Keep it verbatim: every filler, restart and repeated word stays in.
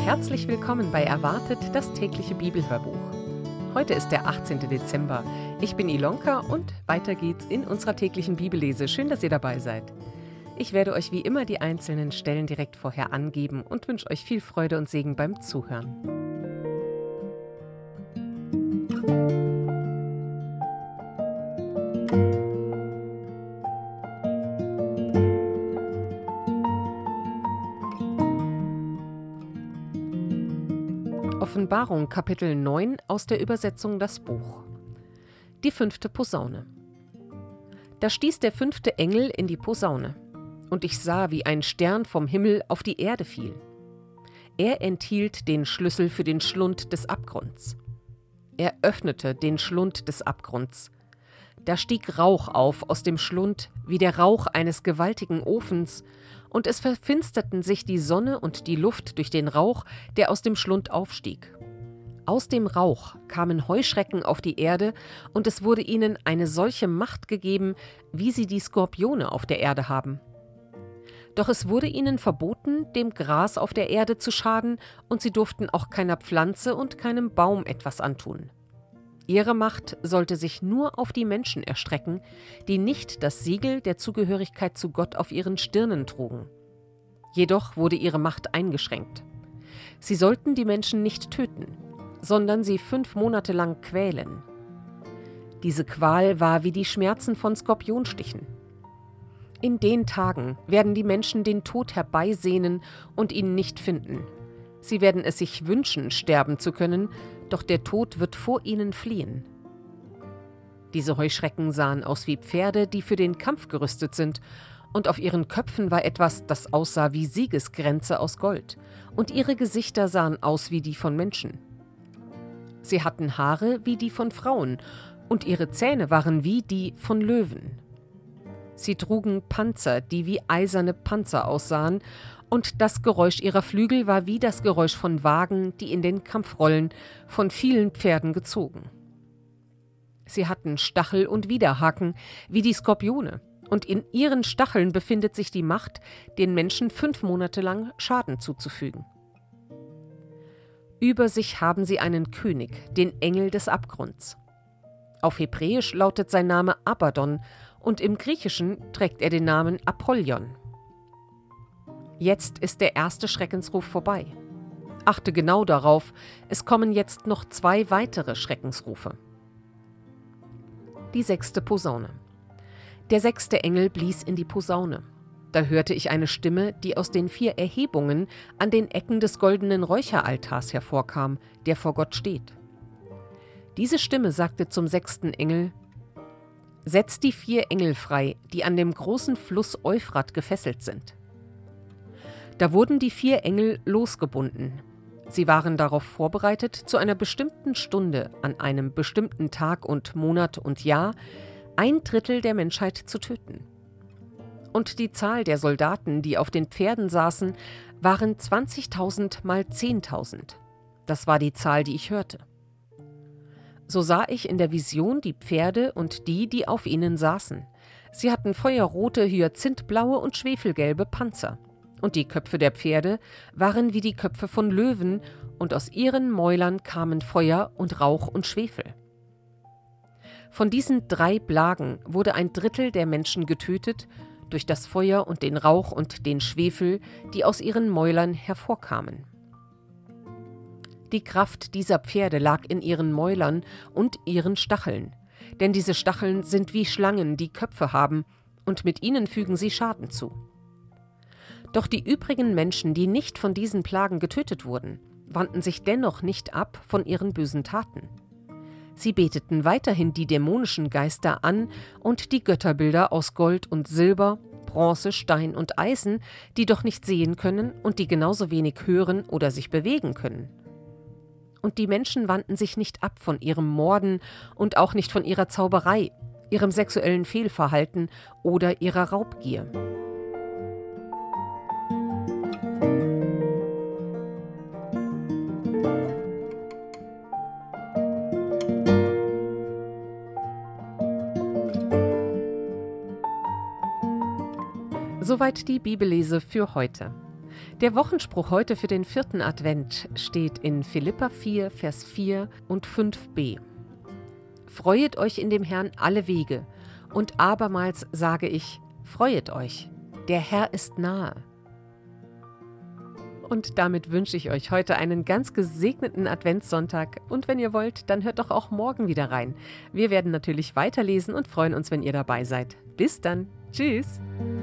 Herzlich willkommen bei Erwartet, das tägliche Bibelhörbuch. Heute ist der achtzehnte Dezember. Ich bin Ilonka und weiter geht's in unserer täglichen Bibellese. Schön, dass ihr dabei seid. Ich werde euch wie immer die einzelnen Stellen direkt vorher angeben und wünsche euch viel Freude und Segen beim Zuhören. Offenbarung Kapitel neun aus der Übersetzung Das Buch. Die fünfte Posaune. Da stieß der fünfte Engel in die Posaune, und ich sah, wie ein Stern vom Himmel auf die Erde fiel. Er enthielt den Schlüssel für den Schlund des Abgrunds. Er öffnete den Schlund des Abgrunds. Da stieg Rauch auf aus dem Schlund, wie der Rauch eines gewaltigen Ofens, und es verfinsterten sich die Sonne und die Luft durch den Rauch, der aus dem Schlund aufstieg. Aus dem Rauch kamen Heuschrecken auf die Erde, und es wurde ihnen eine solche Macht gegeben, wie sie die Skorpione auf der Erde haben. Doch es wurde ihnen verboten, dem Gras auf der Erde zu schaden, und sie durften auch keiner Pflanze und keinem Baum etwas antun. Ihre Macht sollte sich nur auf die Menschen erstrecken, die nicht das Siegel der Zugehörigkeit zu Gott auf ihren Stirnen trugen. Jedoch wurde ihre Macht eingeschränkt. Sie sollten die Menschen nicht töten, sondern sie fünf Monate lang quälen. Diese Qual war wie die Schmerzen von Skorpionstichen. In den Tagen werden die Menschen den Tod herbeisehnen und ihn nicht finden. Sie werden es sich wünschen, sterben zu können, doch der Tod wird vor ihnen fliehen. Diese Heuschrecken sahen aus wie Pferde, die für den Kampf gerüstet sind, und auf ihren Köpfen war etwas, das aussah wie Siegeskränze aus Gold, und ihre Gesichter sahen aus wie die von Menschen. Sie hatten Haare wie die von Frauen, und ihre Zähne waren wie die von Löwen. Sie trugen Panzer, die wie eiserne Panzer aussahen, und das Geräusch ihrer Flügel war wie das Geräusch von Wagen, die in den Kampf rollen, von vielen Pferden gezogen. Sie hatten Stachel und Widerhaken, wie die Skorpione, und in ihren Stacheln befindet sich die Macht, den Menschen fünf Monate lang Schaden zuzufügen. Über sich haben sie einen König, den Engel des Abgrunds. Auf Hebräisch lautet sein Name Abaddon, und im Griechischen trägt er den Namen Apollyon. Jetzt ist der erste Schreckensruf vorbei. Achte genau darauf, es kommen jetzt noch zwei weitere Schreckensrufe. Die sechste Posaune. Der sechste Engel blies in die Posaune. Da hörte ich eine Stimme, die aus den vier Erhebungen an den Ecken des goldenen Räucheraltars hervorkam, der vor Gott steht. Diese Stimme sagte zum sechsten Engel: Setz die vier Engel frei, die an dem großen Fluss Euphrat gefesselt sind. Da wurden die vier Engel losgebunden. Sie waren darauf vorbereitet, zu einer bestimmten Stunde, an einem bestimmten Tag und Monat und Jahr, ein Drittel der Menschheit zu töten. Und die Zahl der Soldaten, die auf den Pferden saßen, waren zwanzigtausend mal zehntausend. Das war die Zahl, die ich hörte. So sah ich in der Vision die Pferde und die, die auf ihnen saßen. Sie hatten feuerrote, hyazinthblaue und schwefelgelbe Panzer. Und die Köpfe der Pferde waren wie die Köpfe von Löwen, und aus ihren Mäulern kamen Feuer und Rauch und Schwefel. Von diesen drei Plagen wurde ein Drittel der Menschen getötet, durch das Feuer und den Rauch und den Schwefel, die aus ihren Mäulern hervorkamen. Die Kraft dieser Pferde lag in ihren Mäulern und ihren Stacheln, denn diese Stacheln sind wie Schlangen, die Köpfe haben, und mit ihnen fügen sie Schaden zu. Doch die übrigen Menschen, die nicht von diesen Plagen getötet wurden, wandten sich dennoch nicht ab von ihren bösen Taten. Sie beteten weiterhin die dämonischen Geister an und die Götterbilder aus Gold und Silber, Bronze, Stein und Eisen, die doch nicht sehen können und die genauso wenig hören oder sich bewegen können. Und die Menschen wandten sich nicht ab von ihrem Morden und auch nicht von ihrer Zauberei, ihrem sexuellen Fehlverhalten oder ihrer Raubgier. Soweit die Bibellese für heute. Der Wochenspruch heute für den vierten Advent steht in Philipper vier, Vers vier und fünf b. Freuet euch in dem Herrn alle Wege, und abermals sage ich, freuet euch, der Herr ist nahe. Und damit wünsche ich euch heute einen ganz gesegneten Adventssonntag. Und wenn ihr wollt, dann hört doch auch morgen wieder rein. Wir werden natürlich weiterlesen und freuen uns, wenn ihr dabei seid. Bis dann. Tschüss.